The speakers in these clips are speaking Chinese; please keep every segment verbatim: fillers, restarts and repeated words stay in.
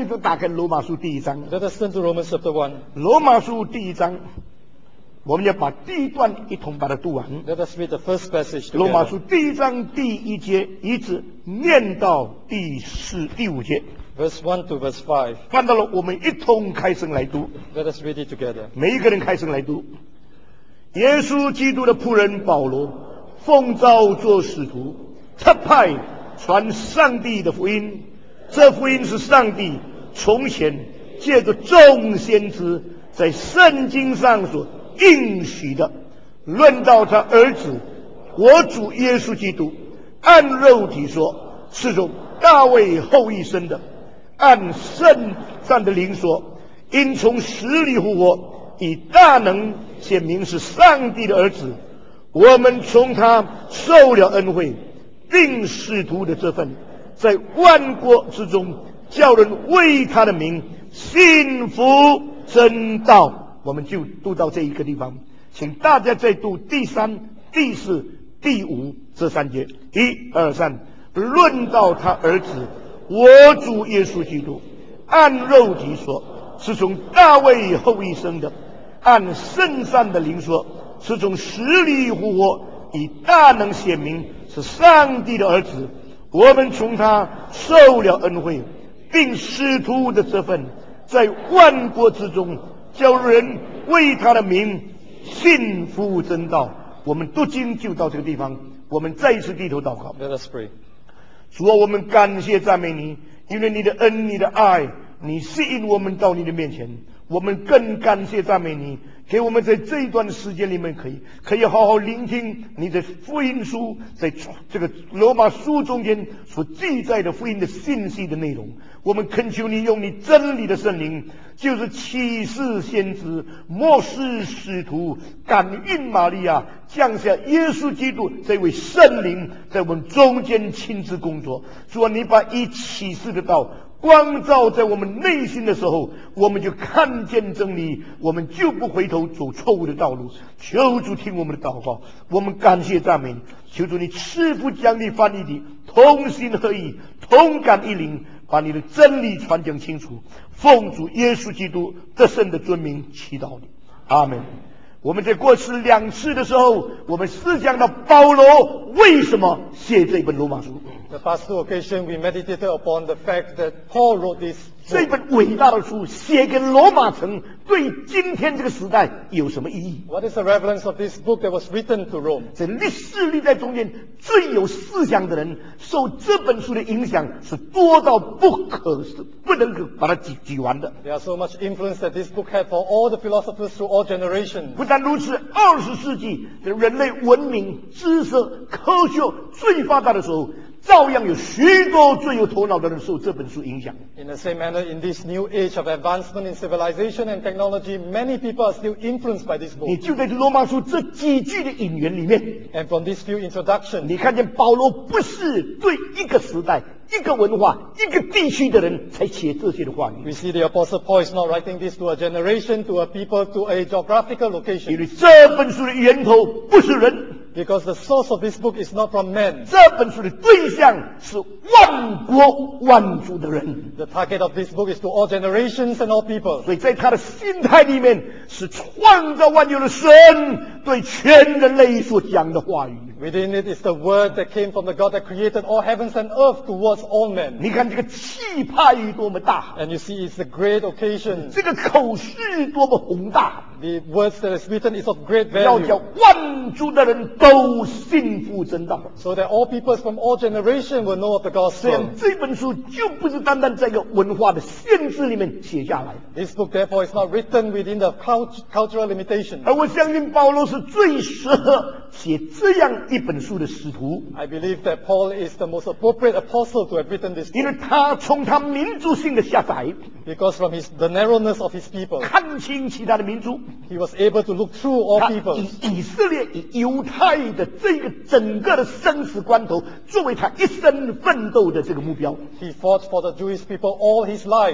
一同打开罗马书第一章。 Let us turn to Romans chapter one. 罗马书第一章，我们要把第一段一同把它读完。 Let us read the first passage 罗马 together. 书第一章第一节一直念到第四第五节， Verse one to verse five. 看到了，我们一同开声来读， Let us read it together. 每一个人开声来读。耶稣基督的仆人保罗，奉召做使徒，特派传上帝的福音。这福音是上帝从前借着众先知在圣经上所应许的，论到他儿子我主耶稣基督，按肉体说是从大卫后裔生的，按圣上的灵说因从死里复活，以大能显明是上帝的儿子。我们从他受了恩惠，并使徒的这份，在万国之中叫人为他的名信服真道。我们就读到这一个地方，请大家再读第三、第四、第五这三节。一二三，论到他儿子我主耶稣基督，按肉体说是从大卫后裔生的，按圣善的灵说是从死里复活，以大能显明是上帝的儿子。我们从他受了恩惠，并使徒的这份，在万国之中叫人为他的名信服真道。我们读经就到这个地方，我们再一次低头祷告。 Let us pray. 主啊，我们感谢赞美你，因为你的恩、你的爱，你吸引我们到你的面前。我们更感谢赞美你，给我们在这一段时间里面可以可以好好聆听你的福音书，在这个罗马书中间所记载的福音的信息的内容。我们恳求你用你真理的圣灵，就是启示先知、末世使徒、感孕玛利亚，降下耶稣基督这位圣灵，在我们中间亲自工作。主啊，你把一启示的道光照在我们内心的时候，我们就看见真理，我们就不回头走错误的道路。求主听我们的祷告，我们感谢赞美你。求主你赐福将你翻译的同心合意，同感一灵，把你的真理传讲清楚。奉主耶稣基督得胜的尊名祈祷你，阿门。我们在过去两次的时候，我们思想到保罗为什么写这本罗马书。 The past two occasions we meditated upon the fact that Paul wrote this 这 book. 本伟大的书写给罗马城，对今天这个时代有什么意义？ What is the relevance of this book that was written to Rome? 在历史历代中间，最有思想的人受这本书的影响是多到不可思不能够把它举举完的。 There are so much influence that this book had for all the philosophers through all generations. 不但如此，二十世纪人类文明、知识、科学最发达的时候，照样有许多最有头脑的人受这本书影响。 In the same manner, in this new age of advancement in civilization and technology, many people are still influenced by this 你 book. 就在罗马书这几句的引言里面， And from these few introductions, 你看见保罗不是对一个时代、一个文化、一个地区的人才写这些的话语， we see the Apostle Paul is not writing this to a generation, to a people, to a geographical 因 location. 为这本书的源头不是人， Because the source of this book is not from men. 这本书的对象是万国万族的人。 The target of this book is to all generations and all people. 所以在他的心态里面，是创造万有的神对全人类所讲的话语。 Within it is the word that came from the God that created all heavens and earth towards all men. 你看这个气派多么大， And you see it's a great occasion. 这个口是多么宏大， The words that is written is of great 要叫 value. 万族的人都信服真道。 So that all peoples from all generations will know of the 这样 gospel. 这本书就不是单单在一个文化的限制里面写下来的。 This book therefore is not written within the cult- cultural limitations. 而我相信保罗是最适合写这样一本书的使徒， I believe that Paul is the most appropriate apostle to have written this 因为 book. 他从他民族性的狭窄 Because from his, the narrowness of his people, 看清其他的民族， he was able to look through all 他 peoples. 以以色列、以犹太的这个整个的生死关头，作为他一生奋斗的这个目标。 He fought for the Jewish people all his life.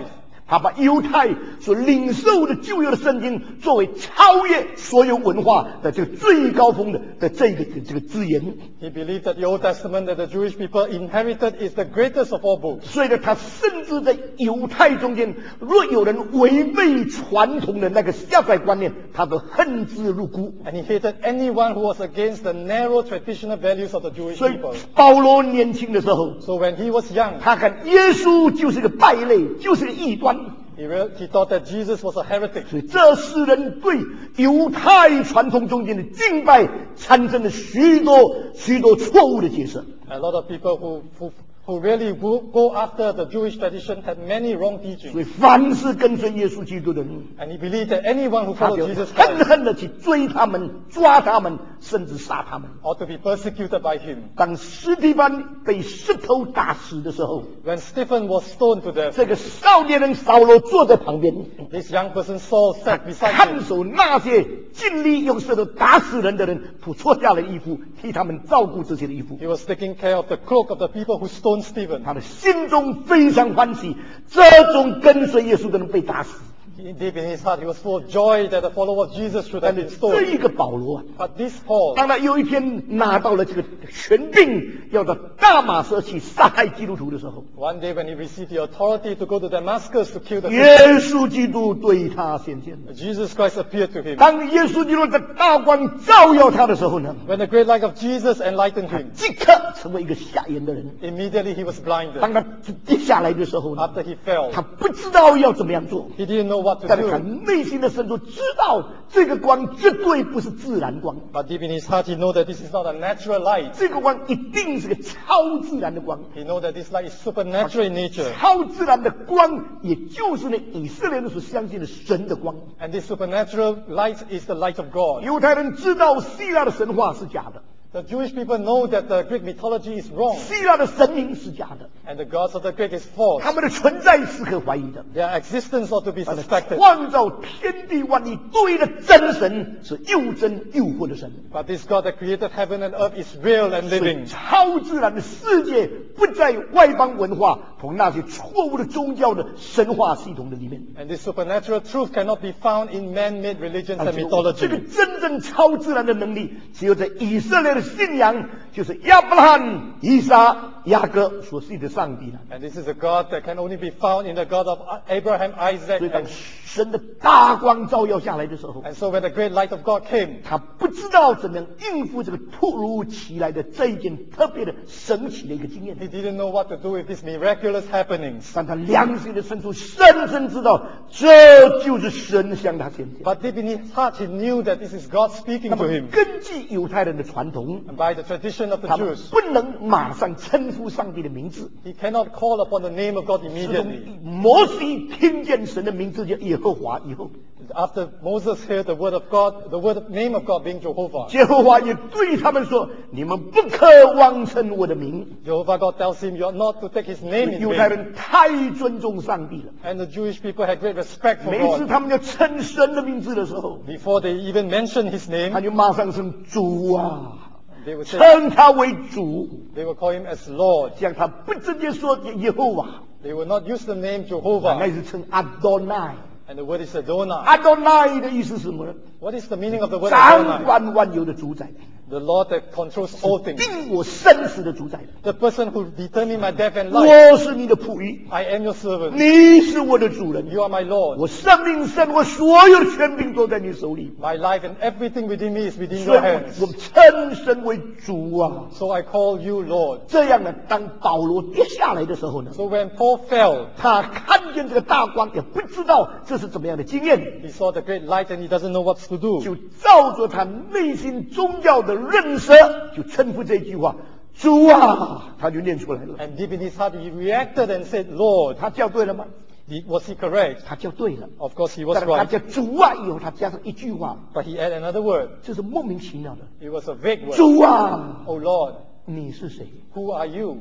他把犹太所领受的旧约的圣经作为超越所有文化的这个最高峰的的这个这个资源。 He believed that the Old Testament that the Jewish people inherited is the greatest of all books. 所以呢，他甚至在犹太中间，若有人违背传统的那个下载观念，他都恨之入骨。 And he hated anyone who was against the narrow traditional values of the Jewish 所以 people. 保罗年轻的时候， So when he was young, 他看耶稣就是个败类，就是个异端。 he, real, he thought that Jesus was a heretic. 所以这使人对犹太传统中间的敬拜产生了许多许多错误的解释。 A lot of people who, who, who really go, go after the Jewish tradition had many wrong 所以 teachings. 凡是跟随耶稣基督的人， And he believed that anyone who 他 followed 就 Jesus 恨 Christ 恨的去追他们、抓他们，甚至杀他们。 ought to be persecuted by him. 当司提反被石头打死的时候， When Stephen was stoned to death, 这个少年人扫罗坐在旁边， this young person Saul sat beside 看 him. 守那些尽力用石头打死人的人，不脱下了衣服，替他们照顾这些的衣服。 He was taking care of the cloak of the people who stoned Stephen. 他的心中非常欢喜，这种跟随耶稣的人被打死。 Deep in his heart, he was full of joy that the follower of Jesus should have 但是 been 这 stoned. 一个保罗啊， But this Paul, 当他有一天拿到了这个权柄，要到大马色去杀害基督徒的时候， one day when he received the authority to go to Damascus to kill the 耶 Christians, 稣基督对他显现。 Jesus Christ appeared to him. 当耶稣基督的大光照耀他的时候呢， When the great light of Jesus enlightened him, 即刻成为一个瞎眼的人。 immediately he was blinded. 当他跌下来的时候呢， After he fell, 他不知道要怎么样做， he didn't know what to 但是他 do. 内心的深处知道，这个光绝对不是自然光， But deep in his heart, he knew that this is not a natural light. 这个光一定是个超自然的光。 He knew that this light is supernatural in nature. 超自然的光，也就是呢以色列人所相信的神的光。 And this supernatural light is the light of God. 犹太人知道希腊的神话是假的， The Jewish people know that the Greek mythology is wrong, 希腊的神明是假的， and the gods of the Greek is false. 他们的存在是可怀疑的。 Their existence ought to be 但是 suspected. 创造天地万物对的真神是又真又活的神。 But this God that created heaven and earth is real and 所以 living. 超自然的世界不在外邦文化同那些错误的宗教的神话系统的里面。 And this supernatural truth cannot be found in man-made religions 而 and 且这 mythology. 个真正超自然的能力，只有在以色列的信仰，就是亚伯拉罕、以撒、雅各所信的上帝了。 And this is a God that can only be found in the God of Abraham, Isaac, 所以当 and, 神的大光照耀下来的时候， and so when the great light of God came, 他不知道怎么样应付这个突如其来的这一件特别的神奇的一个经验。 he didn't know what to do with these miraculous happenings. 但他良心的深处深深知道，这就是神向他显现。 But deep in his heart, he knew that this is God speaking 那 to 么 him. 根据犹太人的传统， And by the tradition of the 他们 Jews, 不能马上称呼上帝的名字。 he cannot call upon the name of God 自从 immediately. 摩西听见神的名字叫耶和华以后， After Moses heard the word of God, the word name of God being Jehovah, 耶和华也对他们说：“你们不可妄称我的名。 Jehovah God tells him, you are not to take his name in ” 犹太 vain. 人太尊重上帝了， And the Jewish people had great respect for 每次 God. 他们要称神的名字的时候， Before they even mention his 他 name, 就马上称主啊， they would say, 称他为主， they would call him as Lord. 这样他不直接说耶和华， They would not use the name 那 Jehovah. 是称阿多奈。 And the word is Adonai. 阿多奈的意思是什么呢？ What is the meaning of the word 掌 Adonai? 管万有的主宰， The Lord that controls all things. 定我生死的主宰。 The person who determined my death and life. 我是你的仆役， I am your servant. 你是我的主人。 You are my Lord. 我生命、生活所有的权柄都在你手里， My life and everything within me is within 所以 your 我 hands. 我称神为主啊。 So I call you Lord. 这样呢，当保罗跌下来的时候呢， So when Paul fell, 他看见这个大光，也不知道这是怎么样的经验， he saw the great light and he doesn't know what to do. 就照着他内心宗教的认识，就称呼这句话：“主啊！”他就念出来了。 And deep in his heart, he reacted and said, Lord. 他叫对了吗？ He- Was he correct? 他叫对了。 Of course he was 但是他 right. 叫主啊以后，他加上一句话， But he added another word. 这是莫名其妙的。 It was a vague word. 主啊， Oh Lord, 你是谁？ who are you?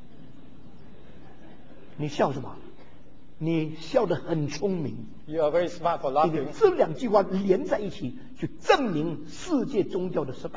你笑什么？你笑得很聪明。 You are very smart for 因为 laughing. 这两句话连在一起，就证明世界宗教的失败。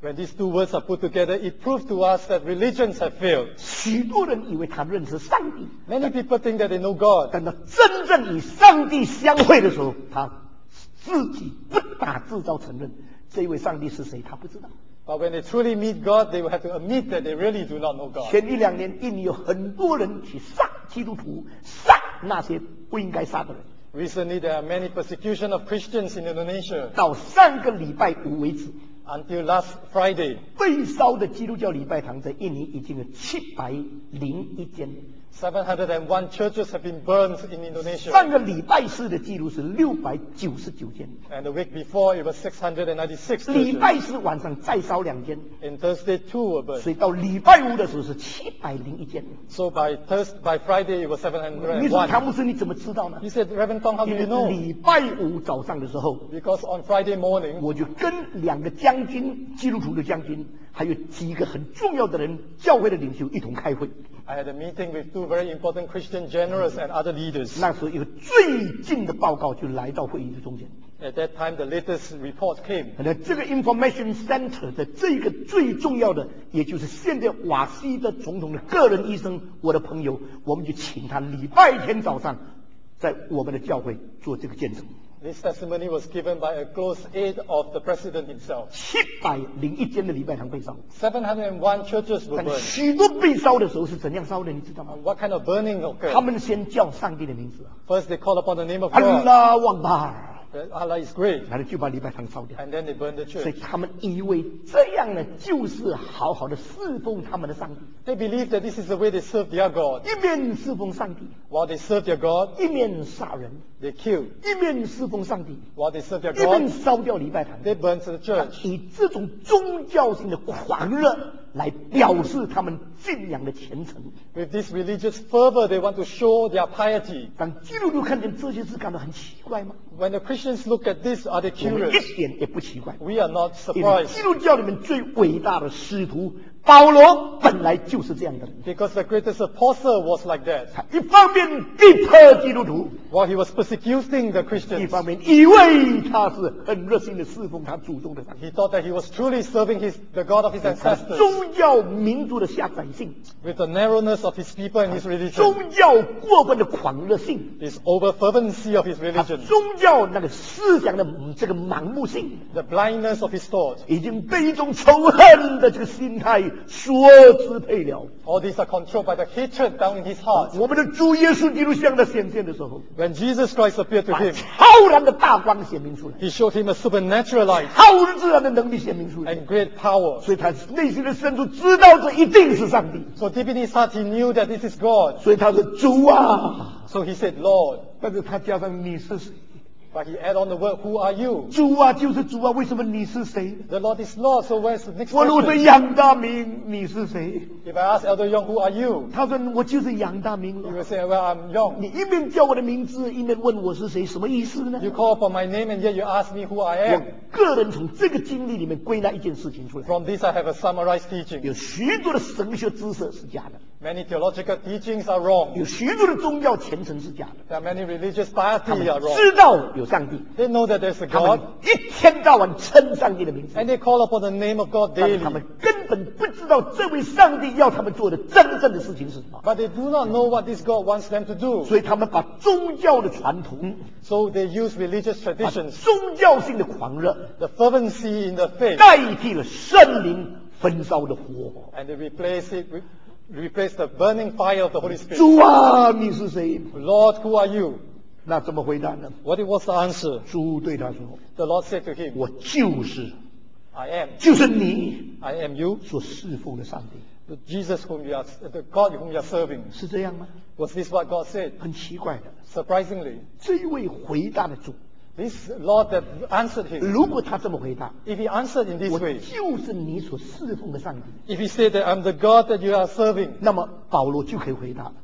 When these two words are put together, it proves to us that religions have failed. 许多人以为他认识上帝， Many people think that they know God. 等到真正与上帝相会的时候，他自己不打自招承认这位上帝是谁，他不知道。 But when they truly meet God, they will have to admit that they really do not know God. 前一两年，印尼有很多人去杀基督徒，杀那些不应该杀的人。 Recently, there are many persecution of Christians in Indonesia. 到上个礼拜五为止， Until last Friday, 被烧的基督教礼拜堂在印尼已经有七百零一间。 seven hundred one churches have been burned in Indonesia. 上个礼拜四的记录是六百九十九间， And the week before, it was six hundred ninety-six 礼 churches. 拜四晚上再烧两间， And Thursday, two were burned. 所以到礼拜五的时候是七百零一间。 So by Thursday, by Friday, it was seven 你 hundred 说 one. 唐牧师你怎么知道呢？ He said, Reverend Tong, how do 因 you 为 know? 礼拜五早上的时候， Because on Friday morning, 我就跟两个将军，基督徒的将军，还有几个很重要的人，教会的领袖一同开会。 I had a meeting with two very important Christian generals and other leaders. 那时候一个最近的报告就来到会议的中间。 At that time, the latest report came. 那这个 information center 的这个最重要的，也就是现在瓦西的总统的个人医生，我的朋友，我们就请他礼拜天早上在我们的教会做这个见证。 This testimony was given by a close aide of the president himself. 七百零一间的礼拜堂被烧， seven hundred one churches were 但 burned. 许多被烧的时候是怎样烧的，你知道吗？ And what kind of burning 他 occurred? 们先叫上帝的名字啊， First, they called upon the name of 安 God. 拉旺巴尔， That Allah is great. 然后就把礼拜堂烧掉。 And then they burned the 所以 church. 他们以为这样呢，就是好好的侍奉他们的上帝， They believed that this is the way they serve their God. 一面侍奉上帝， While they serve their God, 一面杀人， they kill. 一面侍奉上帝， While they serve their 一面 God, 烧掉礼拜堂。 they burn the church. 以这种宗教性的狂热来表示他们信仰的虔诚。 With this religious fervor, they want to show their piety. 当基督徒看见这些事，感到很奇怪吗？ When the Christians look at this, are they 我们 curious? 一点也不奇怪， We are not 因为 surprised. 基督教里面最伟大的使徒保罗本来就是这样的人。 Because the greatest apostle was like that. 他一方面逼迫基督徒， While he was persecuting the 一 Christians, 方面以为他是很热心的侍奉他祖宗的上帝。 he thought that he was truly serving his, the God of his 他 ancestors 宗教民族的狭窄性， with the narrowness of his people and his religion, 宗教过分的狂热性， his over fervency of his 他 religion, 宗教那个思想的这个盲目性， the blindness of his thought. 已经被一种仇恨的这个心态所支配了。 All these are controlled by the hatred down in his heart. 我们的主耶稣基督向他显现的时候， When Jesus Christ appeared to 把 him, 超然的大光显明出来， he showed him a supernatural light 超自然的能力显明出来， and great power. 所以他内心的深处知道这一定是上帝， So deep in his heart, he knew that this is God. 所以他说主啊， So he said, Lord. 但是他加上你是谁？ But he added on the word, who are you? 主啊就是主啊，为什么你是谁？ The Lord is Lord. So where's the next 我如果说 question? 杨大明，你是谁？ If I ask Elder Young, who are you? 他说我就是杨大明 He 了。 will say, well, I'm Young. 你一面叫我的名字，一面问我是谁，什么意思呢？ You call upon my name and yet you ask me who I 我 am. 个人从这个经历里面归纳一件事情出来： From this, I have a summarized teaching. 有许多的神学知识是假的， Many theological teachings are wrong. 有许多的宗教虔诚是假的。 There are many religious 他 piety 们 are wrong. 知道有上帝， They know that there's a 他们 God 一天到晚称上帝的名字， and they call upon the name of God 但 daily. 他们根本不知道这位上帝要他们做的真正的事情是什么。 But they do not know what this God wants them to do. 所以他们把宗教的传统、 So they use religious 把 traditions, 宗教性的狂热， the fervency in the faith, 代替了圣灵焚烧的火。 and they replace it with, replace the burning fire of the Holy Spirit. 主啊，你是谁？ Lord, who are you? 那怎么回答呢？ What was the answer? 主对他说 The Lord said to him, 我就是， I am. 就是你 I am you, 所侍奉的上帝， the Jesus whom you are, the God whom you are serving. 是这样吗？ Was this what God said? 很奇怪的， Surprisingly, 这一位回答的主， this Lord that answered him, 如果他这么回答， if he answered in this 我 way, 就是你所侍奉的上帝， if he said that I'm the God that you are serving, 那么保罗就可以回答，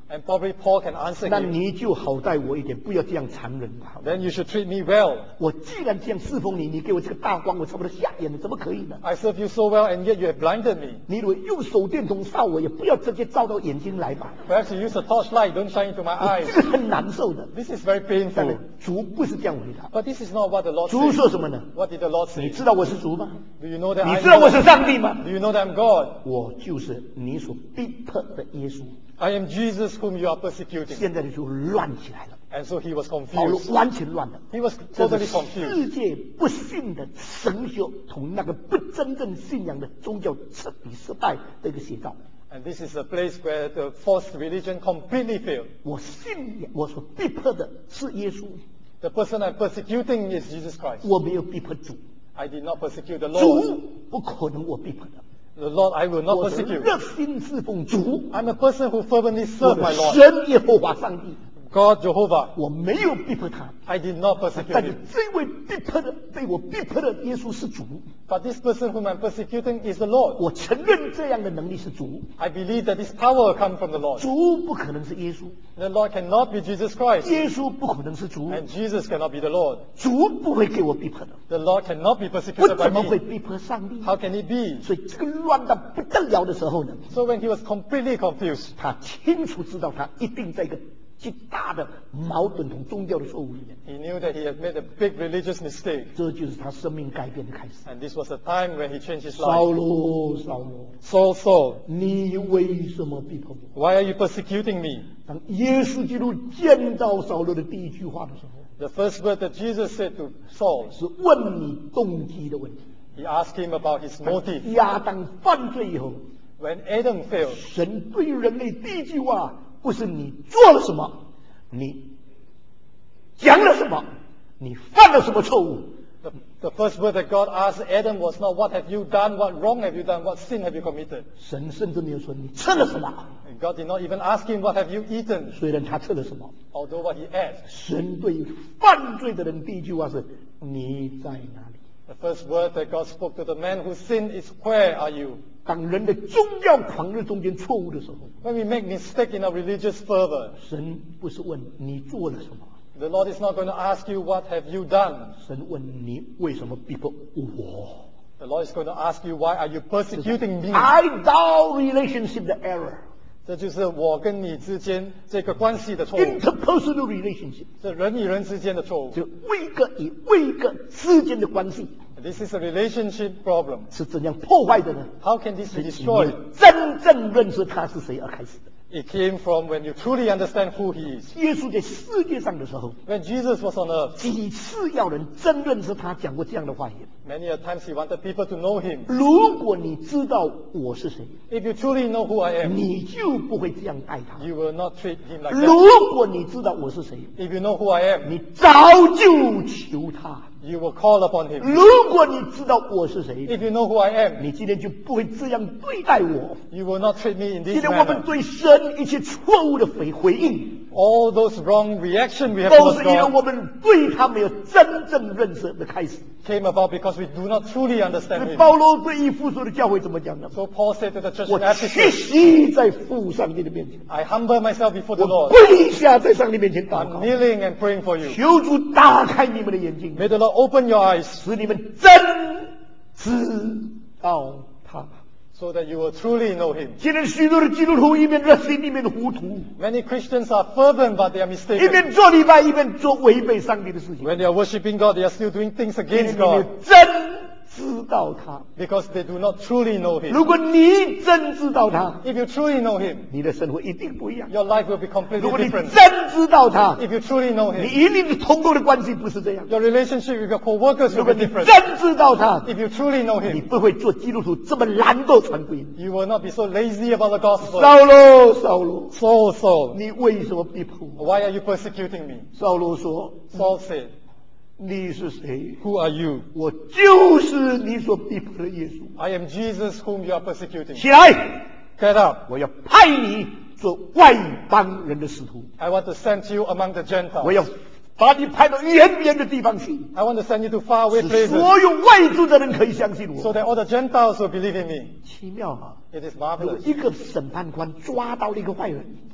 And probably Paul can answer 那 him. 你就好待我一点，不要这样残忍吧。 Then you should treat me well. 我既然这样侍奉你，你给我这个大光，我差不多瞎眼了，怎么可以呢？ I serve you so well and yet you have blinded me. 你如果用手电筒照我，也不要直接照到眼睛来吧， Perhaps you use a torchlight, don't shine into my 这 eyes. 个很难受的。 This is very 但 painful. 是主不是这样回答， But this is not what the Lord 主 said. 说什么呢？ What did the Lord 你 say? 知道我是主吗？ Do you know that 你 I 知道我是 am 上帝吗？ Do you know that I'm God? 我就是你所逼迫的耶稣。 I am Jesus whom you are persecuting. 现在的就乱起来了， And so he was 保罗 confused. 完全乱了。 He was 这 totally 是 confused. 世界不信的神学同那个不真正信仰的宗教彻底失败的一个写照。 And this is a place where the false religion completely failed. 我信仰，我所逼迫的是耶稣， The person I'm persecuting is Jesus Christ. 我没有逼迫主， I did not persecute the 主 Lord. 不可能我逼迫的。 The Lord I will not 我是 persecute. 热心侍奉主， I'm a person who fervently 我 serve 的 my Lord. 神耶和华上帝， God Jehovah. 我没有逼迫他。 I did not persecute 但是 him. 这位逼迫的被我逼迫的耶稣是主， But this person whom I'm persecuting is the Lord. 我承认这样的能力是主， I believe that this power will come from the Lord. 主不可能是耶稣， The Lord cannot be Jesus Christ. 耶稣不可能是主， And Jesus cannot be the Lord. 主不会给我逼迫的， The Lord cannot be 我 persecuted by 怎么会 me. 逼迫上帝？ How can it be? 所以这个乱到不得了的时候呢， So when he was completely confused, 他清楚知道他一定在一个极大的矛盾同宗教的错误里面， he knew that he had made a big religious mistake. 这就是他生命改变的开始。 And this was the time when he changed his 扫 life. 罗，扫罗， Saul, Saul, 你为什么逼迫我？ why are you persecuting me? 当耶稣基督见到扫罗的第一句话的时候， The first word that Jesus said to Saul, 是问你动机的问题。 he asked him about his motive. 亚当犯罪以后， When Adam failed, 神对人类第一句话不是你做了什么，你讲了什么，你犯了什么错误， the, the first word that God asked Adam was not what have you done, what wrong have you done, what sin have you committed. 神甚至没有说你吃了什么， And God did not even ask him what have you eaten, 虽然他吃了什么。 although what he ate. 神对犯罪的人第一句话是你在哪里？ The first word that God spoke to the man who sinned is, where are you? 当人的宗教狂热中间错误的时候， When we make mistake in our religious fervor, 神不是问你做了什么， the Lord is not going to ask you what have you done. 神问你为什么逼迫我。 The Lord is going to ask you, why are you persecuting me? I thou relationship 的 error， 这就是我跟你之间这个关系的错误， interpersonal relationship， 是人与人之间的错误。 就位格与位格之间的关系 This is a relationship problem. 是怎样破坏的呢？ How can this be 是你 destroyed? 真正认识他是谁而开始的。 It came from when you truly understand who He is. 耶稣在世界上的时候， When Jesus was on earth, 几次要人真认识他，讲过这样的话言。 many a times He wanted people to know Him. 如果你知道我是谁， If you truly know who I am, 你就不会这样待他。 you will not treat Him like that. 如果你知道我是谁， If you know who I am, 你早就求他。 you will call upon Him. 如果你知道我是谁， If you know who I am, 你今天就不会这样对待我。 you will not treat me in 今 this 天我们 manner. 对神一切错误的回回应， All those wrong reaction we have 都 towards 是因为 God 我们对他没有真正认识的开始。 came about because we do not truly 所 understand 以 Him. 保罗对以弗所的教会怎么讲呢？ So Paul said to the church 我 in 屈 Ephesus, 膝在父上帝的面前， I humble myself before the 我 Lord. 跪下在上帝面前祷 I'm 告， kneeling and praying for you. 求主打开你们的眼睛， May the Lord open your eyes 使你们真知道他。 so that you will truly know Him. 现在许多的基督徒一面热心，一面糊涂， Many Christians are fervent, but they are 一 mistaken. 面做礼拜，一面做违背上帝的事情。 When they are worshiping God, they are still doing things 因为 against 你没有 God 真知道他。 because they do not truly know Him. 如果你真知道他， If you truly know Him, 你的生活一定不一样。 your life will be completely 如果你 different. 真知道他， If you truly know 你 Him, 一定是同工的关系不是这样。 your relationship with your co-workers 如 will 果 be 你 different. 真知道他， If you truly know 你 Him, 不会做基督徒这么懒惰传福音。 you will not be so lazy about the gospel. 扫罗，扫罗， Saul, Saul, 你为什么逼迫我？ why are you persecuting me? 扫罗说 Saul said, 你是谁？ who are you? 我就是你所逼迫的耶稣。 I am Jesus whom you are persecuting. 起来， Get up. 我要派你做外邦人的使徒， I want to send you among the Gentiles. 我要把你派到远远的地方去， I want to send you to faraway 使 places 所有外族的人可以相信 so 我。 that all the Gentiles will believe in me. 奇妙啊！ It is 如果 marvelous. 一个审判官抓到了一个坏人，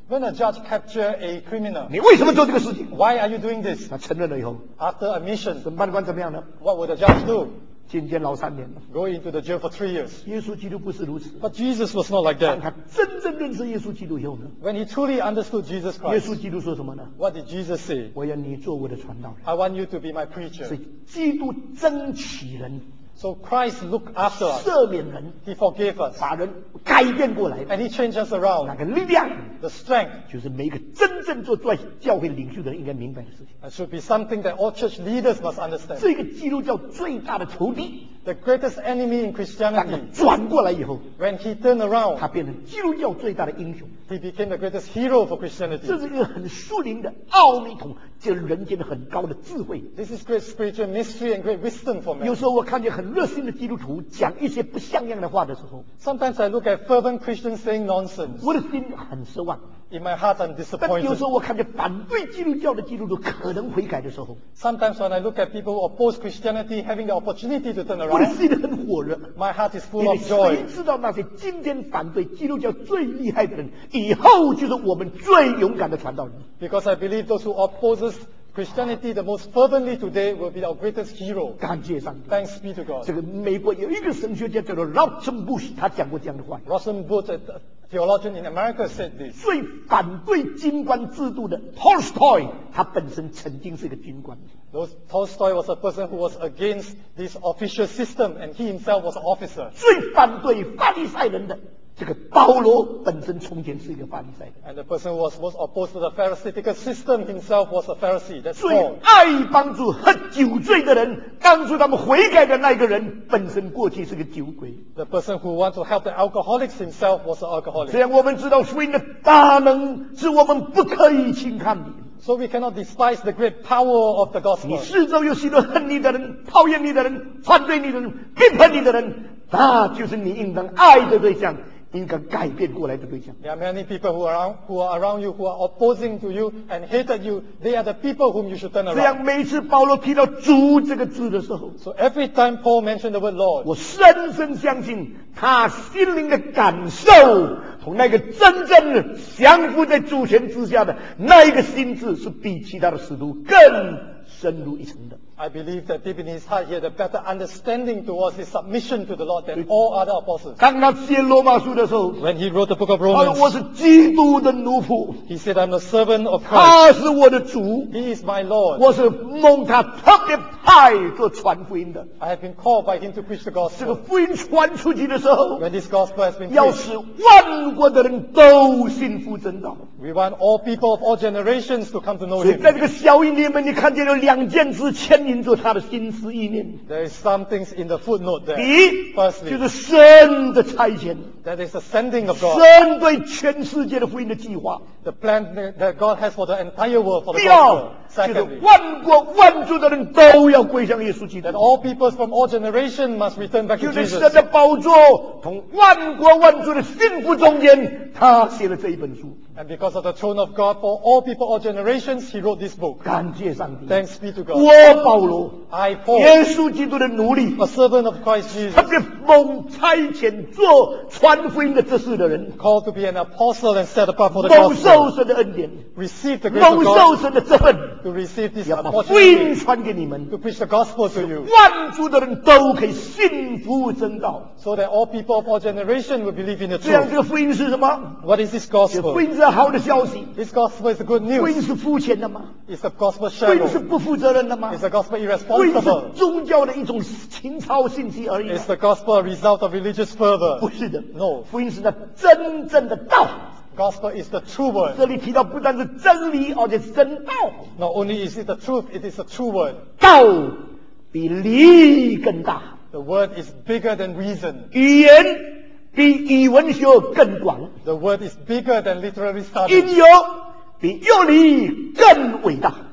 When a judge captures a criminal, 你为什么做这个事情？ why are you doing this? 他承认了以后， After admission, 审判官怎么样呢？ what would the judge do? 进监牢三年了。 Go into the jail for three years. 耶稣基督不是如此。 But Jesus was not like 当 that. 他真正认识耶稣基督以后呢， When he truly understood Jesus 耶 Christ, 稣基督说什么呢？ what did Jesus say? 我要你做我的传道人。 I want you to be my preacher. 所以基督争取人， So Christ looked after us. 赦免人， He forgave us. 把人改变过来。 And he changed us 那 around. 个力量， The strength 就是每一个真正做教教会领袖的人应该明白的事情。 that should be something that all church leaders must understand. 这个基督教最大的仇敌， The greatest enemy in 当他 Christianity, 转过来以后， when he turned 他 around, 变成基督教最大的英雄。 he became the greatest hero for 这 Christianity. 是一个很殊灵的奥秘统，这人间的很高的智慧。 This is great spiritual mystery and great wisdom for 有 men. 时候我看见很热心的基督徒讲一些不像样的话的时候， Sometimes I look at fervent Christians saying nonsense. 我的心很失望。 In my heart, I'm 但有 disappointed. 时候我看见反对基督教的基督徒可能悔改的时候， Sometimes when I look at people who oppose Christianity having the opportunity to turn 我的 around, 心很火热。 my heart is 因 full 为 of 谁 joy. 知道那些今天反对基督教最厉害的人，以后就是我们最勇敢的传道人。 Because I believe those who opposes Christianity the most fervently today will be our greatest hero. 感谢上帝。 Thanks be to 这 God. 个美国有一个神学家叫做 Robson Bush，他讲过这样的话。 Rosenbluth, a theologian in America, said this. 最反对军官制度的 Tolstoy，他本身曾经是个军官。 Those, Tolstoy was a person who was against this official system, and he himself was an officer. 最反对法利赛人的这个保罗本身从前是一个法利赛人。 And the person who was most opposed to the Pharisaical system himself was a Pharisee. That's 最 Paul. 爱帮助喝酒醉的人，帮助他们悔改的那个人，本身过去是个酒鬼。 The person who wants to help the alcoholics himself was an 这 alcoholic. 样我们知道福音的大能，是我们不可以轻看的。 So we cannot despise the great power of the 你 gospel. 四周有许多恨你的人、讨厌你的人、反对你的人、批判你的人，那就是你应当爱的对象，应该改变过来的对象。 There are many people who are, around, who are around you, who are opposing to you and hated you. They are the people whom you should turn 这样 around. 每次保罗提到主这个字的时候， So every time Paul mentioned the word Lord, 我深深相信他心灵的感受，同那个真正降服在主权之下的那一个心智，是比其他的使徒更深入一层的。 I believe that deep in his heart he had a better understanding towards his submission to the Lord than all other apostles. 当他写罗马书的时候， When he wrote the book of 他说 Romans, 我是基督的奴仆， he said, I'm the servant of Christ. 他是我的主， He is my Lord. 我是蒙他特别派做传福音的。 I have been called by him to preach the 这个 gospel. 福音传出去的时候， When this gospel has been 要 preached, 使万国的人都信服真道。 we want all people of all generations to come to know 所以 him. 在这个小音里面，你看见有两件事牵引着他的心思意念。 There is some things in the footnote 第 there. 一，就 Firstly, 是神的差遣， that is the sending of God. 神对全世界的福音的计划。 The plan that that God has for the entire world for the 第二 gospel. 就是 Secondly, 万国万族的人都要归向耶稣基督 that。all peoples from all generations must return back 就 to 在 Jesus. 神的宝座同万国万族的幸福中间，他写了这一本书。 And because of the throne of God for all people, all generations, he wrote this book. 感谢上帝。 Thanks be to God. 我保罗， I, Paul, 耶稣基督的奴隶， a servant of Christ Jesus, 特别蒙差遣做传福音的这事的人， called to be an apostle and set apart for the 蒙受 gospel, 神的恩典， receive the grace 蒙 of 受 God 神的责任， to receive this 要把福音 opportunity 传给你们， to preach the gospel to you, 万族的人都可以信服真道。 so that all people of all generations will believe in the 这样， truth. 这个福音是什么？ What is this 这 gospel? 福音是好的消息。 This gospel is the good 福音 news. 是肤浅的吗？ Is the gospel 福音是 shallow? 不负责任的吗？ Is the gospel 福音是 irresponsible? 宗教的一种情操信息而已吗 Is the gospel a result of religious fervor? 不是的 No. 福音是那真正的道。 Gospel is the true word. 这里提到不但是真理，而且是真道。 Not only is it the truth, it is the true word. 道比理更大， The word is bigger than reason. 语言比语文学更广， The word is bigger than literary 音 studies. 乐比乐理更伟大。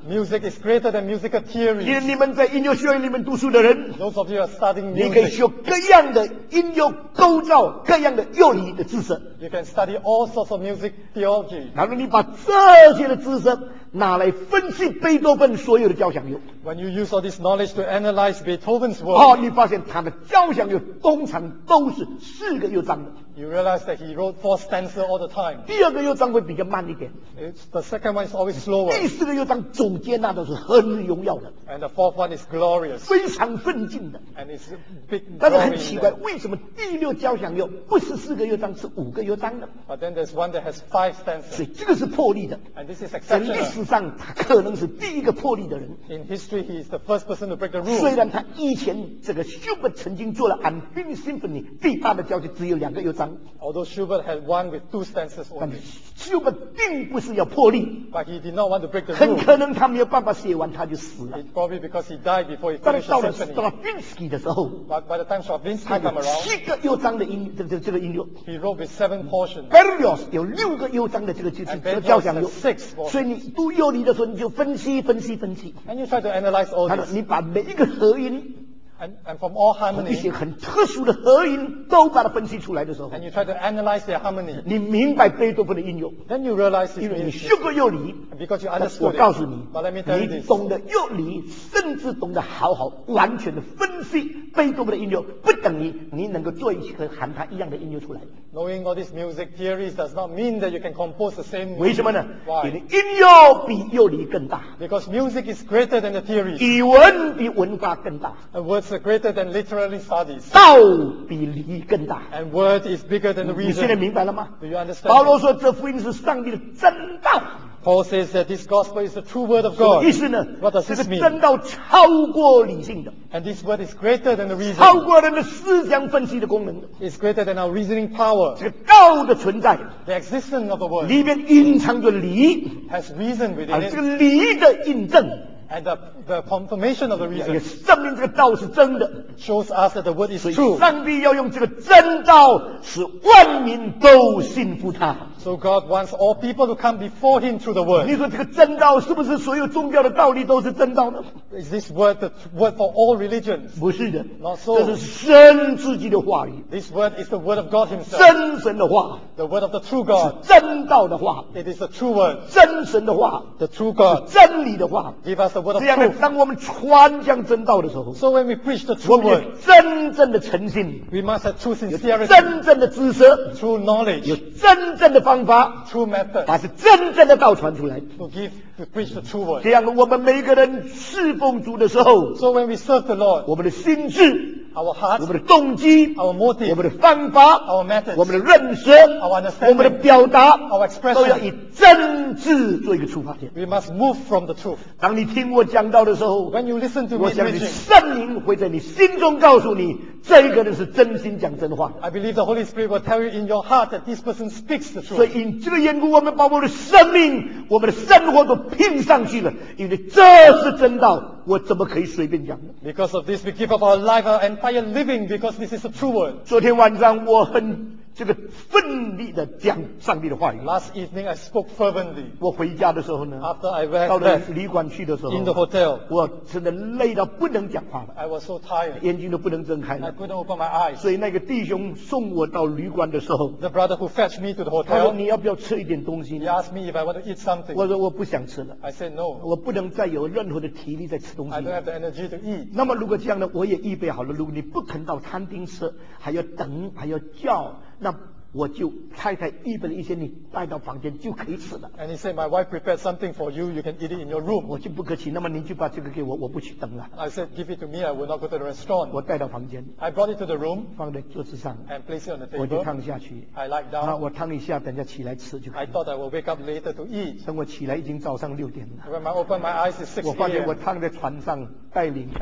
Music is greater than musical 因为 theories. 你们在音乐学院里面读书的人， Those of you who are studying 你可以 music, 学各样的音乐构造、各样的乐理的知识。 you can study all sorts of music theology. 然后你把这些的知识拿来分析贝多芬所有的交响乐， When you use all this knowledge to analyze Beethoven's 哦， work, 你发现他的交响乐通常都是四个乐章的， you realize that he wrote four stanzas all the time. 第二个乐章会比较慢一点， It's, the second one is always slower, 第四个乐章总结那都是很荣耀的， and the fourth one is glorious, 非常奋进的。 and it's big 但是 glory 很 in 奇怪， them. 为什么第六交响乐不是四个乐章，是五个乐章呢？ But then there's one that has five 所 stanzas, 以这个是破例的， and this is 在历 exceptional. 史上他可能是第一个破例的人。 In history, he is the first person to break the 虽 rule. 然他以前这个 Schubert 曾经做了 Unfinished Symphony 第八的交响只有两个乐章， Although Schubert had one with two stanzas 但 only, 是 Schubert 并不是要破例， but he did not want to break the 很 rule. 可能他没有办法写完他就死了。 It's probably because he died before he 但 finished 是到 the 了 symphony. Stravinsky 的时候， But by the time Stravinsky 他 came 有 around, 七个乐章的音这这这个音乐。 he wrote with seven portions. Berlioz 有六个乐章的这个这 And 这 Berlioz 交响乐， has six portions. 所以你读乐理的时候你就分析分析分析， And you try to analyze all 他说 this. 你把每一个和音， And, and from all 一些 harmony, 很特殊的和音都把它分析出来的时候， and you try to analyze their harmony, 你明白贝多芬的音乐， then you realize it's 因为你 music. 学过乐理。 Because you 但是我 understood 告诉 it. 你 But let me tell you 你 this. 懂得乐理，甚至懂得好好完全的分析贝多芬的音乐，不等于你能够做一个和他一样的音乐出来。 Knowing all these music theories does not mean that you can compose the same 为什么呢？ Why? 因为音乐比乐理更大， Because music is greater than the theories, 语文比文法更大， and words are greater than literary studies, 道比理更大。 and word is bigger than the 你现在 reason. 明白了吗？ Do you understand? 保罗说，这福音是上帝的真道。 Paul says that this gospel is the true word of 什么 God. 意思呢？ What does 这 this 个 mean? 真道超过理性的， And this word is greater than the 超 reason. 过人的思想分析的功能的。 It's greater than our reasoning power. 这个道的存在 The existence of the word 里面隐藏着理， has reason 而 within 这 it, 个理的印证 and the, the confirmation of the 也 reason 证明这个道是真的。 shows us that the word is 所以 true. 上帝要用这个真道，使万民都信服他。 So God wants all people to come before Him through the 你 word. 说这个真道是不是所有宗教的道理都是真道呢？ Is this word the word for all religions? 不是的， Not so. 这是神自己的话语， This word is the word of God Himself, 真神的话， the word of the true 是 God. 真道的话， It is the true word, 真神的话， the true God. 真理的话。 Give us the word of 这样的， truth. 当我们传讲真道的时候， So when we preach the 我 true 们有 word, 真正的诚信， we must have true 有 sincerity, 真正的知识， true 有 knowledge, 真正的方法， true method 把是真正的道传出来。 to give, to preach the true word. 这样，我们每个人侍奉主的时候， So when we serve the Lord, 我们的心智、 our 我 hearts, 们的动机、 our 我 motive, 们的方法、 our methods, 我们的认识、 understanding, 我们的表达 our expression 都要以真挚做一个出发点。 we must move from the truth. 当你听我讲道的时候， When you listen to 我 me 相信 preaching, 圣灵会在你心中告诉你，这个人是真心讲真话。 I believe the Holy Spirit will tell you in your heart that this person speaks the 所 truth. 以因这个缘故，我们把我们的生命、我们的生活都拼上去了，因为这是真道，我怎么可以随便讲呢？ Because of this, we give up our life, our entire living, because this is the true word. 昨天晚上我很这个奋力的讲上帝的话语。 Last evening, I spoke fervently. 我回家的时候呢， After I 到 went 了 back 旅馆去的时候， in the hotel, 我真的累到不能讲话了， I was so tired. 眼睛都不能睁开 I 了。 couldn't open my eyes. 所以那个弟兄送我到旅馆的时候， The brother who fetched me to the 他说 hotel, 你要不要吃一点东西 he 呢？ asked me if I want to eat 我 something. 说我不想吃了， I said no. 我不能再有任何的体力再吃东西 I don't 了。 have the energy to eat. 那么如果这样呢，我也预备好了。如果你不肯到餐厅吃，还要等，还要叫，那我就太太预备了一些，你带到房间就可以吃了。 And he said, my wife prepared something for you. You can eat it in your room. 我就不客气，那么您就把这个给我，我不去等了， I said, give it to me. I will not go to the restaurant. 我带到房间， I brought it to the room 放在桌子上， and placed it on the 我就 table. 躺下去。 I lied 啊， down. 我躺一下，等下起来吃就可 I 以了。 thought I will wake up later to eat. 等我起来已经早上六点了， When I opened my eyes, it's 6 我发现我 a.m. 躺在床上带领带，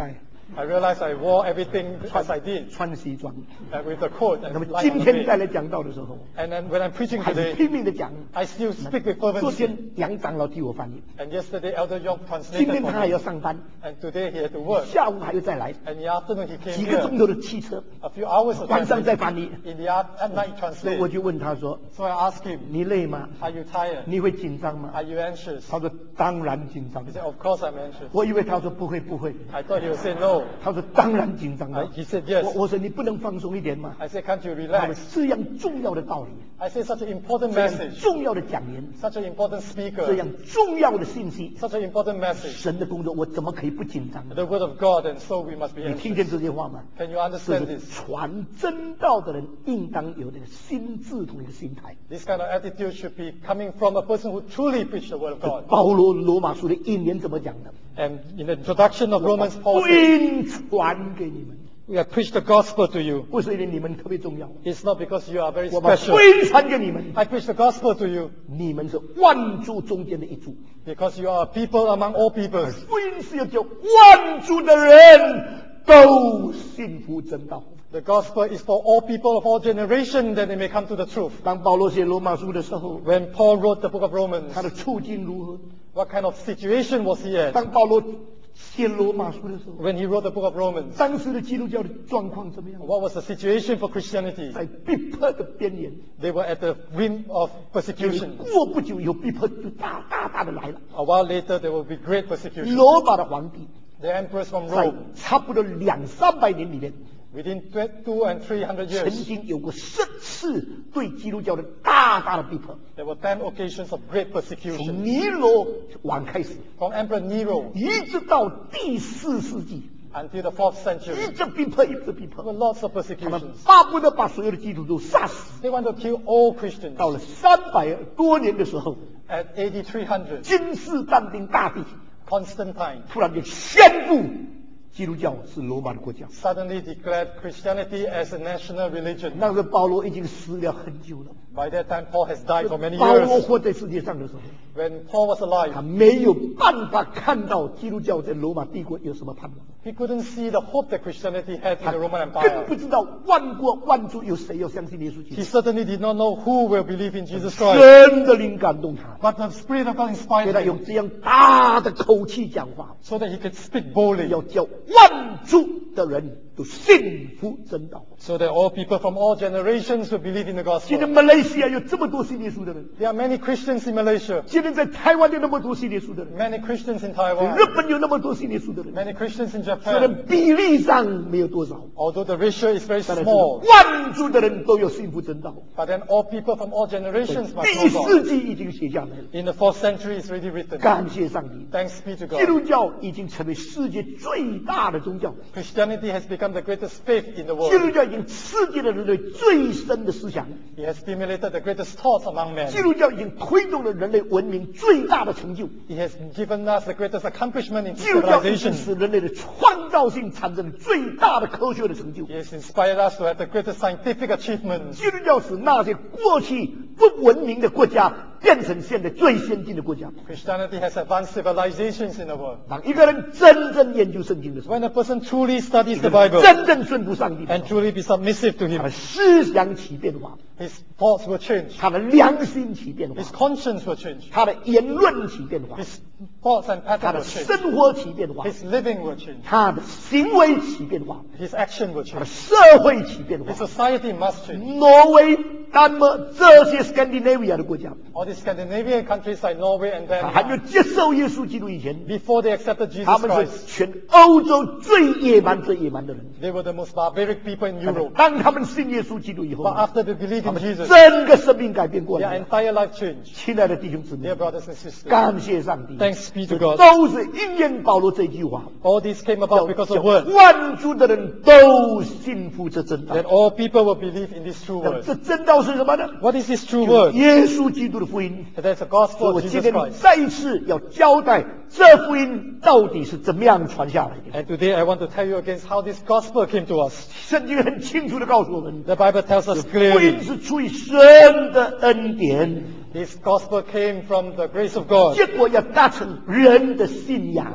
I realized I wore everything as I did, 穿西装。 uh, with the coat 那 and 么 lying 今 on the 天再 bed. 来讲道的时候， And then when I'm preaching 还是 today, 拼命的讲。 I still speak with 昨 fervency. 天杨长老替我翻译， And yesterday, Elder Young 今 translated 天 for 他还 me. 要上班， And today he had to work. 下午还要再来， And in the afternoon he came 几个钟 here. 头的汽车， A few hours of 晚上再 translation. 翻译。 In the at, at night 所以我 translate. 就问他说 So I asked him, 你累吗？ are you tired? 你会紧张吗？ Are you anxious? 他说当然紧张 He。said, of course I'm anxious. 我以为他说不会不会， I thought he would say no. 他说当然紧张 I, 了。 he said yes. 我我说你不能放松一点吗？ I said, can't you 他说 relax? 这样重要的道理， I said, such an important 这样 message, 重要的讲言， such an important 这 speaker, 样重要的信息， such an important message, 神的工作我怎么可以不紧张呢？ the word of God, and so we must be 你听见 anxious. 这些话吗？ Can you 这 understand 是 this? 传真道的人应当有那个心智同一个心态。 This kind of attitude should be coming from a person who truly preached the word of God. 保罗罗马书的引言怎么讲的？ And in the introduction of Romans, Paul 福 said, 音传给你们， we have preached the gospel to you. 不是因为你们特别重要， It's not because you are very 我把 special. 福音传给你们， I preach the gospel to you 你们是万族中间的一族。 because you are a people among all peoples. 福音是要叫万族的人都信服真道。 The gospel is for all people of all generations that they may come to the truth. 当保罗写罗马书的时候， When Paul wrote the book of Romans, 他的处境如何？ what kind of situation was he at? 当保罗写罗马书的时候， When he wrote the book of Romans, 当时的基督教的状况怎么样？ what was the situation for Christianity? 在逼迫的边缘， They were at the rim of persecution. 过不久以后，逼迫就大大大的来了。 A while later, there will be great persecution. 罗马的皇帝 The emperors from 在 Rome, 差不多两三百年里面， within two and three hundred 曾 years, 经有过十次对基督教的大大的逼迫。 there were ten occasions of great 从 persecution. 尼罗王开始， From Emperor Nero 一直到第四世纪， until the fourth 一 century, 直逼迫，一直逼 there 迫。 were lots of 他们 persecutions. 巴不得把所有的基督徒杀死。 They want to kill all Christians. 到了三百多年的时候， At A D three hundred, 君士坦丁大帝 Constantine 突然就宣布基督教是罗马的国家。 suddenly declared Christianity as a national religion. 那个保罗已经死了很久了。 By that time, Paul has died for many 保罗 years. 活在世界上的时候， When Paul was 他 alive, 没有办法看到基督教在罗马帝国有什么盼望， he couldn't see the hope that Christianity had in 他 the Roman 更 Empire. 不知道万国万族有谁要相信耶稣基 He 督。 certainly did not know who will believe in Jesus Christ. 神的灵感动他， But the Spirit of God 给 inspired 他 him 用这样大的口气讲话， so that he could speak boldly, 要叫万族的人都信服真道。 so that all people from all generations will believe in the 今天 gospel. 马来西亚有这么多信耶稣的人， There are many Christians in Malaysia, 今天在台湾有那么多信耶稣的人， many Christians in 日 Taiwan, 本有那么多信耶稣的人， many Christians in 虽 Japan. 然比例上没有多少， Although the ratio is very 但是 small, 万族的人都有信服真道。 but then all people from all generations must 第 know 四 God. 纪已经写下来了， In the fourth century, it's already written. 感谢上帝， Thanks be to 基督 God. 教已经成为世界最大的宗教， Christianity has become the greatest faith in the 基督 world. 教已经刺激了人类最深的思想， It has stimulated the greatest thoughts among men. 基督教已经推动了人类文明最大的成就， It has given us the greatest accomplishment in 基督教已经 civilization. 使人类的创造性产生了最大的科学的成就。 It has inspired us to have the greatest scientific achievements. 基督教使那些过去不文明的国家变成现在最先进的国家。 Christianity has advanced civilizations in the world. 当一个人真正研究圣经的时候， When a person truly studies the Bible 真正顺服上帝的 and 时候， truly be submissive to 他 Him, 的思想起变化， his thoughts will change. 他的良心起变化， His conscience will change. 他的言论起变化， His thoughts and 他 pattern 的 will change. 生活起变化， His living will change. 他的行为起变化， His action will 他的 change. 社会起变 His 化。 society must change. 挪威、丹麦这些 Scandinavia 的国家， All these Scandinavian countries like Norway and 他还没有 Denmark, 接受耶稣基督以前， before they accepted Jesus 他们 Christ, 是全欧洲最野蛮、最野蛮的人。 they were the most barbaric people in Europe. 当他们信耶稣基督以后， But after they believed 他 in 们 Jesus, 整个生命改变过 their 来了。 entire life changed. 亲爱的弟兄姊妹 Dear，brothers and sisters, 感谢上帝， thanks be to 这 God. 都是应验保罗这句话。 All this came about because 叫 of word, 万族的人都信服这真道。 that all people will believe in this true 那 word. 这真道是什么呢？ What is this true 就 word? 耶稣基督的福音。 That's the 所以 gospel 我 of 今 Jesus 天 Christ. 再一次要交代这福音到底是怎么样传下来的。 And today I want to tell you again how this gospel came to us. 圣经很清楚的告诉我们， The Bible tells us 福音 clearly 是出于神的恩典， this gospel came from the grace of God. 结果要达成人的信仰。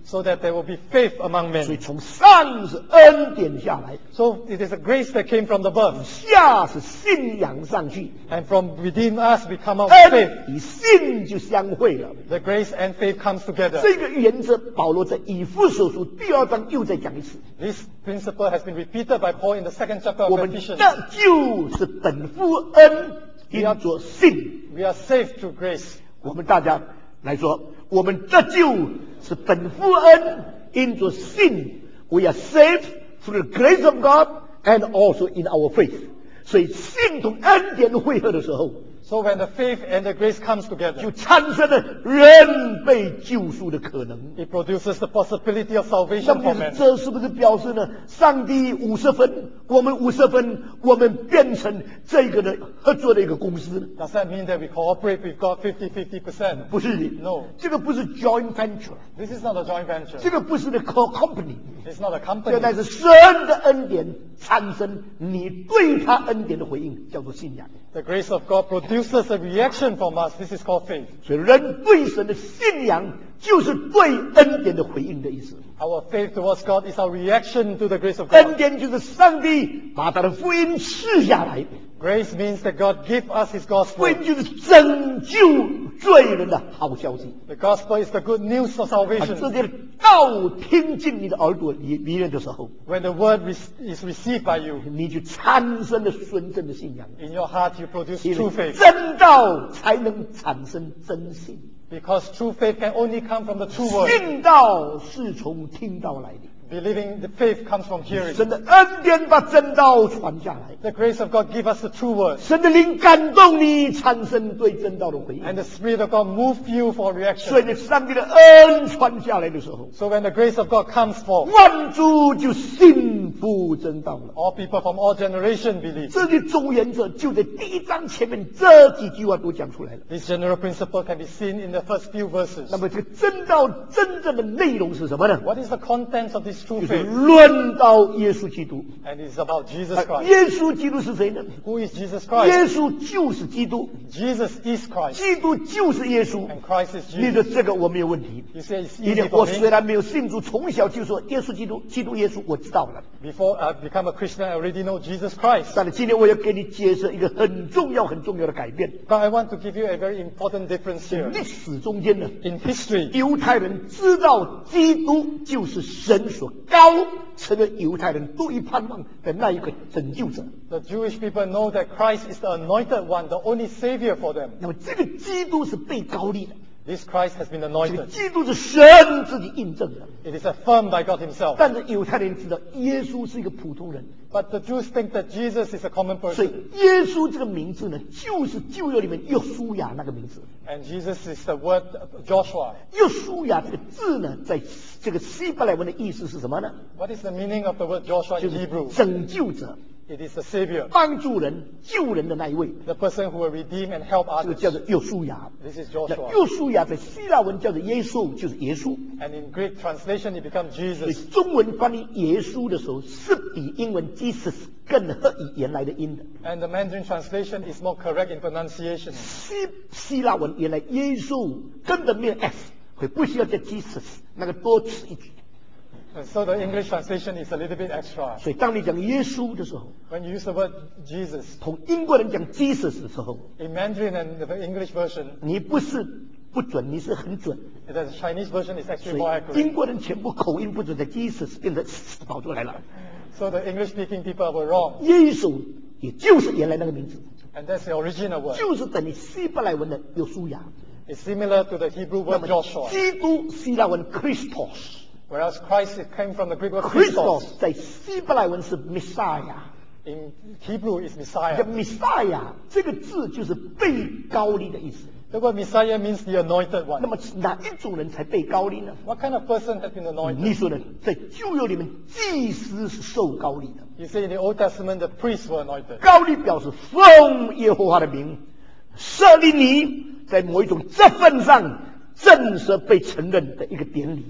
so that there will be faith among 所以 men. 从上是恩典下来， So it is a grace that came from above, 下是信仰上去， and from within us we come out with faith. 恩与信就相会了。 The grace and faith comes together. 这个原则，保罗在以弗所书第二章又再讲一次。 This principle has been repeated by Paul in the second chapter 我 of 们 Ephesians. 得救是本乎恩，因着信。 We are saved through grace. 我们大家来说，我们得救是本乎恩，因着信。We are saved through the grace of God and also in our faith。所以信同恩典汇合的时候， So when the faith and the grace comes together, 就产生了人被救赎的可能。 it produces the possibility of 那 salvation for 么 men. 这是不是表示呢？上帝五十分，我们五十分，我们变成这个的合作的一个公司呢？ Does that mean that we cooperate with God fifty fifty percent? 不是的 No. 这个不是 joint venture， This is not a joint venture. 这个不是的 co company， It's not a 这个乃 company. 是神的恩典产生你对他恩典的回应，叫做信仰。 The grace of God produces a reaction from us. This is called faith. 所以人对神的信仰就是对恩典的回应的意思。 Our faith towards God is our reaction to the grace of 恩 God. 典就是上帝把他的福音赐下来， Grace means that God gives us His 福 gospel. 音就是拯救罪人的好消息。 The gospel is the good news of 把 salvation. 这些道听进你的耳朵里里面的时候， When the word re- is received by you, 你就产生了纯正的信仰。 in your heart you produce 因 true 为 faith. 真道才能产生真信， Because true faith can only come from the true word. 信道是从听道来的。 Believing the faith comes from hearing. 神的恩典把真道传下来， The grace of God gives us the true word. 神的灵感动你，产生对真道的回 And 应。 the Spirit of God moves you for 所以 reaction. 呢，上帝的恩传下来的时候， So when the grace of God comes forth, 万族就信服真道了。 all people from all generations believe. 这里总原则就在第一章前面这几句话都讲出来了。 This general principle can be seen in the first few verses. 那么这个真道真正的内容是什么呢？ What is the contents of this true 就是 faith? 论到耶稣基督。 And it's about Jesus 啊 Christ. 耶稣基督是谁呢？ Who is Jesus 耶 Christ? 稣就是基督， Jesus is Christ. 基督就是耶稣。 And Christ is 你的 Jesus. 这个我没有问题。 You say it's 因 easy 为我 for 虽 me. 然没有信主，从小就说耶稣基督，基督耶稣，我知道了。 Before I become a Christian, I already know Jesus Christ. 但是今天我要给你解释一个很重要、很重要的改变。 But I want to give you a very important difference 在 here. 历史中间呢， In history, 犹太人知道基督就是神所高，成为犹太人独一盼望的那一个拯救者。 the Jewish people know that Christ is the anointed one, the only savior for them. 那么这个基督是被高立的， This Christ has been 这个 anointed. 基督是神自己印证的。 It is affirmed by God himself. 但是犹太人知道耶稣是一个普通人， But the Jews think that Jesus is a common 所以 person. 耶稣这个名字呢，就是旧约里面约书亚那个名字。 And Jesus is the word Joshua. 约书亚这个字呢，在这个希伯来文的意思是什么呢？ What is the meaning of the word Joshua 就 in 是 Hebrew? 拯救者、 It is the savior, 帮助人、救人的那一位， the person who will redeem and help 这个 others. 叫做约书亚。 This is 那 Joshua. 约书亚在希腊文叫做耶稣，就是耶稣。 And in Greek translation, it becomes 所以 Jesus. 中文翻译耶稣的时候，是比英文 Jesus 更合以原来的音的。 And the Mandarin translation is more correct in pronunciation. 希希腊文原来耶稣根本没有 s， 会不需要叫 Jesus， 那个多此一举。 And so the English translation is a little bit extra. 所以当你讲耶稣的时候， When you use the word Jesus, 同英国人讲 Jesus 的时候， in Mandarin and the English version, 你不是不准，你是很准。 the Chinese version is 所 actually more 以 accurate. 英国人全部口音不准，在 Jesus 变成跑出来了。 So the English-speaking people were wrong. 耶稣也就是原来那个名字， And that's the original word. 就是等于希伯来文的约书亚。 It's similar to the Hebrew 那 word 么 Joshua. 基督希腊文 Christos，Christos Whereas Christ it came from the Greek word Christos. 在希伯来文是 Messiah。 In Hebrew is 这 Messiah. Messiah 这个字就是被高立的意思。 The word Messiah means the anointed 那 one. 么哪一种人才被高立呢？ What kind of person has been anointed? 你说呢？在旧约里面，祭司是受高立的。 You say in the Old Testament the priests were anointed. 高立表示奉耶和华的名设立你，在某一种职分上正式被承认的一个典礼。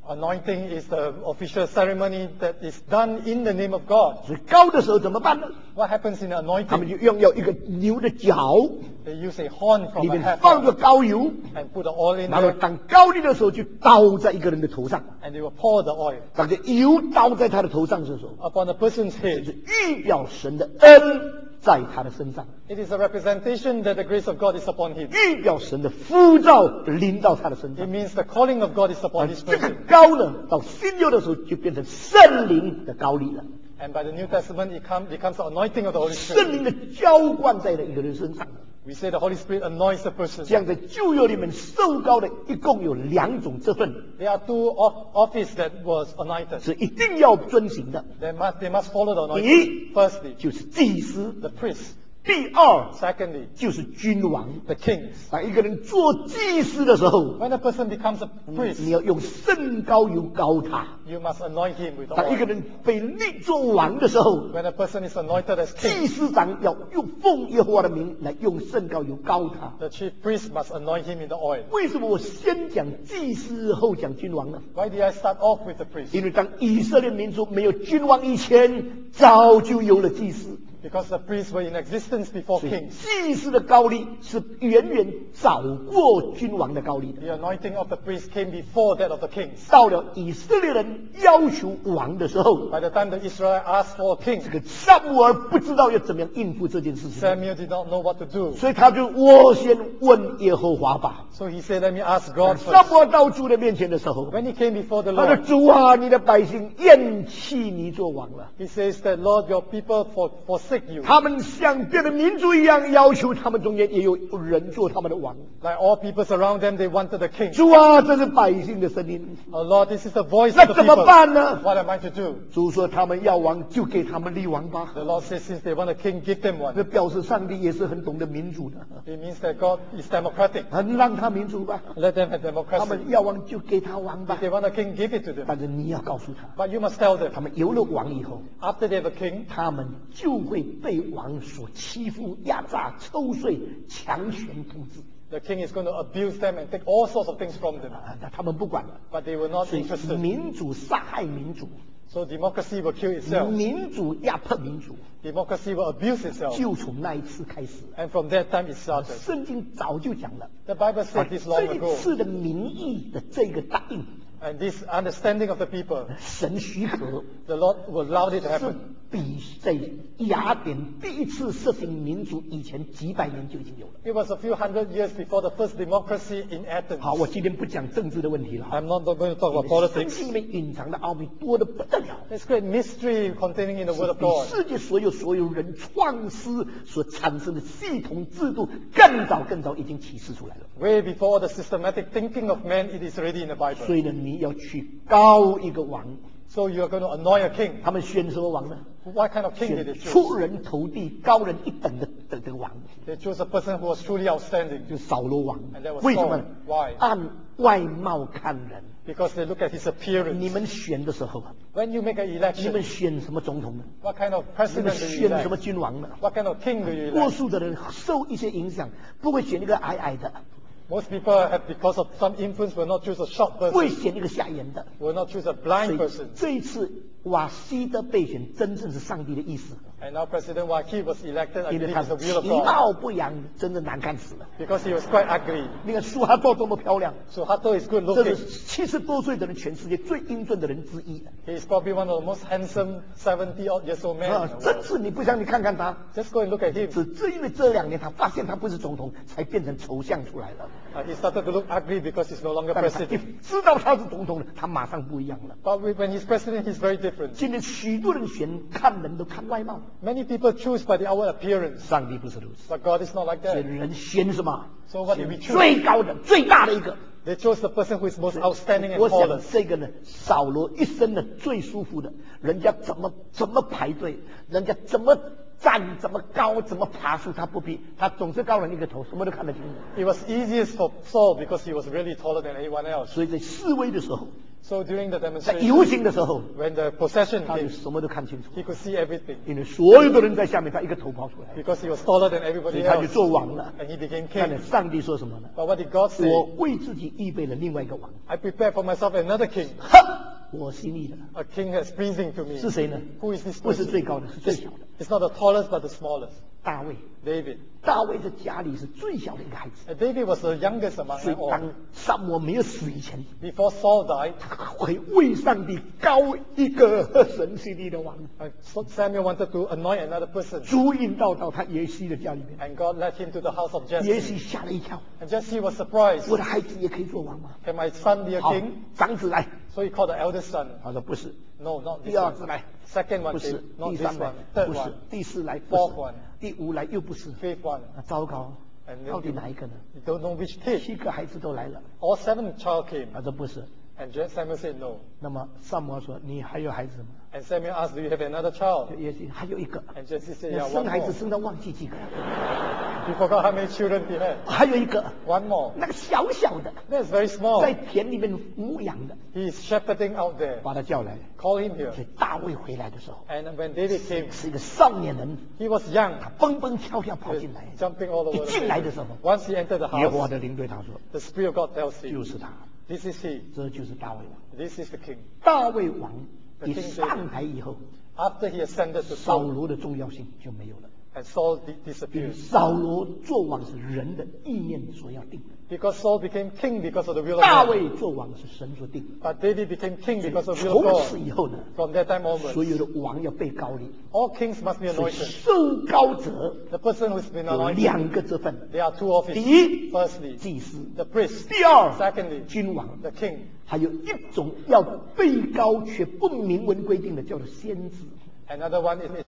Anointing is the official ceremony that is done in the name of God. 所以高的时候怎么办呢？ What happens in 他们 anointing? 就用要一个牛的角， They use a horn 里 from a 面 heifer 放着膏油， and put the oil in 然后 there, 当高丽的时候就倒在一个人的头上， and they will pour the oil 当这油倒在他的头上的时候， upon the person's 这 head. 是预表神的恩在他的身上， It is a representation that the grace of God is upon him. 预表神的呼召临到他的身 It 上。 means the calling of God is 而 upon his 这个 person. 高呢，到新约的时候就变成圣灵的高丽了， And by the New Testament, it come, becomes the anointing of the Holy 圣 Spirit. 灵的浇灌在了一个人身上。 We say the Holy Spirit anoints the person. 这样在旧约里面受膏的一共有两种这份， There are two of, office that was anointed. 是一定要遵行的。 They must, they must follow the 第 anointing. 一 Firstly, 就是祭司， the priest. 第二 Secondly, 就是君王。 the kings. 当一个人做祭司的时候， When a person becomes a 你 priest, 要用圣膏油膏他； you must anoint him with the 当一个 oil. 人被立做王的时候， When a person is anointed as 祭 king, 司长要用奉耶和华的名来用圣膏油膏他。 the chief priest must anoint him in the oil. 为什么我先讲祭司后讲君王呢？ Why did I start off with the priest? 因为当以色列民族没有君王以前，早就有了祭司。 Because the priests were in existence before 所以 kings. 祭司的高丽是远远早过君王的高丽的。 The anointing of the priest came before that of the kings. 到了以色列人要求王的时候， By the time the Israelites asked for a king, 这个撒母耳不知道要怎么样应付这件事情， Samuel did not know what to do. 所以他就我先问耶和华吧。 So he said, let me ask God 撒 first. 母耳到主的面前的时候， When he came before the 他说：“ Lord, 主啊，你的百姓厌弃你做王了， he says that, Lord, your people for, forsake you. 他们像别的民族一样，要求他们中间也有人做他们的王。 Like all peoples around them, they wanted a king. 主啊，这是百姓的声音， Oh Lord, this is the voice 那 of the 怎么 people. 办呢？ What am I to do? 主说他们要王，就给他们立王吧。 The Lord says, since they want a king, give them 这 one. 表示上帝也是很懂得民主的， It means that God is democratic. 啊，让他民主吧。 Let them have 他们 democracy. 要王就给他王吧 If。they want a king, give it to them. 但是你要告诉他， But you must tell them, 他们有了王以后， after they have a king, 他们就会被王所欺负、压榨、抽税、强权统治。 the king is going to abuse them and take all sorts of things from them. 啊，那他们不管了。 But they were not 所以 interested. 民主杀害民主， So democracy will kill itself. 民主压迫民主， Democracy will abuse itself. 就从那一次开始。 And from that time it started. 圣经早就讲了， The Bible 啊 said this long 这一 ago. 次的民意的这个答应， And this understanding of the people, 神许可 the Lord will allow it to 是 happen. 比在雅典第一次实行民主以前几百年就已经有了。 It was a few hundred years before the first democracy in Athens. 好，我今天不讲政治的问题了。 I'm not going to talk about 圣 politics. 经里面隐藏的奥秘多得不得了， There's great mystery containing in the Word of 比 God. 世界所有所有人创思所产生的系统制度更早更早已经启示出来了。 Way before the systematic thinking of man, it is already in the 所 Bible. 以呢，你要去高一个王， So you are going to anoint a king. 他们选什么王呢？ What kind of king did 选 they 出 choose? 人头地、高人一等的的这个王， They chose a person who was truly outstanding 就是扫罗王 And that。was 为什么 Saul. Why? 按外貌看人。 because they look at his 你 appearance. 们选的时候， When you make an 你们 election, 选什么总统呢？ what kind of 你 president 们 do you 选什么 elect? 君王呢？ What kind of king do you 多 elect? 数的人受一些影响，不会选一个矮矮的， Most people have, because of some influence, will not choose a short 不会 person, 选一个瞎眼的。 will not choose a 所 blind 以 person. 这一次瓦西的备选真正是上帝的意思， And now President Waki was elected, I 因为 believe 他 it's the will of 其 God, 貌不扬，真的难看死了。 because he was quite ugly. 那个苏哈多多么漂亮， Suharto is good 这 looking. 是七十多岁的人，全世界最英俊的人之一。 He is probably one of the most handsome seventy odd years old men 啊 in，the 真 world. 是你不相信，看看他， Just go and look at him. 只是因为这两年他发现他不是总统，才变成首相出来了。 Uh, he started to look ugly because he's no longer 但是他一 president. 知道他是总统了，他马上不一样了。 But when he's president, he's very different. 今天许多人选看人都看外貌， Many people choose by the outward appearance, 上帝不是如此。 but God is not like 所以 that. 人选什么？ So what did we 选 choose? 最高的、最大的一个。 They chose the person who is most outstanding and 我想 tallest. 这个呢，扫罗一生呢最舒服的，人家怎么怎么排队，人家怎么站，怎么高，怎么爬树，他不必，他总是高人一个头，什么都看得清楚。 It was easiest for Saul because he was really taller than anyone else. 所以在示威的时候， So during the 在 demonstration, 游行的时候， when the procession 他就 came, 什么都看清楚， he could see everything 因为所有的人在下面，他一个头跑出来， because he was taller than 所 everybody 以他就 else. 做王了。 And he became 但是 king. 上帝说什么呢？ But what did God 我 say? 为自己预备了另外一个王， I prepared for myself another king, 呵，我心意的 a king that's pleasing to me. 是谁呢？ Who is this 不是 person? 最高的，是最小的。 It's not the tallest, but the smallest. 大卫， David. 大卫在家里是最小的一个孩子， And David was the youngest among 所以 them all. 当撒母耳没有死以前， Before Saul died, 他会为上帝高一个神心意的王， uh, Samuel wanted to anoint another person. 主引到到他耶西的家里面， And God led him to the house of 耶 Jesse. 西吓了一跳， And Jesse was surprised. 我的孩子也可以做王吗？ Can my son be a 好 king?， 长子来， So he called the eldest son. 他说不是， No, not 第 this 二 one. 子来， Second 不 one 是 came. Not 第 this 三来 one. Third 不是 one. 第四来不 Fourth 是 one. 第五来又不是， Fifth one. 啊，糟糕， And 到 then 底 you, 哪一个呢？ you don't know which came. 七个孩子都来了， All seven child came. 他说不是。 And Je- Samuel said no. 那么萨摩尔说：“你还有孩子吗 And Samuel asked, do you have another child?？” 耶西还有一个， And Jesse said, 我 yeah, 生 one 孩子 more. 生到忘记几个， He forgot how many children he had. 还有一个， One more. 那个小小的， That's very 在 small. 田里面牧羊的， He's shepherding out there. 把他叫来。 Call him here. 所以大卫回来的时候， And when David came, 是一个少年人， he was young, 他蹦蹦跳跳跑进来。 jumping all over 一 the 进来的 place. 时候， Once he entered the 耶和华 house, 的灵对他说 the Spirit of God tells：“ 就 him, 是他， this is he. 这就是大卫王。 This is the king. 大卫王 The 一 king 上台以后， After he ascended to 扫 throne, 罗的重要性就没有了。 and Saul di- 因为 disappeared. 扫罗做王是人的意念所要定的， Because Saul became king because of the will of 大 God. 卫做王是神所定的。 But David became king because of the will 从 of 此 God. 以后呢， From that time 所 onwards, 有的王要被高立， all kings must be 所以 anointed. 受高者 The person who's been 有 anointed, 两个职分： there are two offices. 第一， Firstly, 祭司； the priest. 第二， Secondly, 君王。 the king. 还有一种要被高却不明文规定的，叫做先知。 Another one is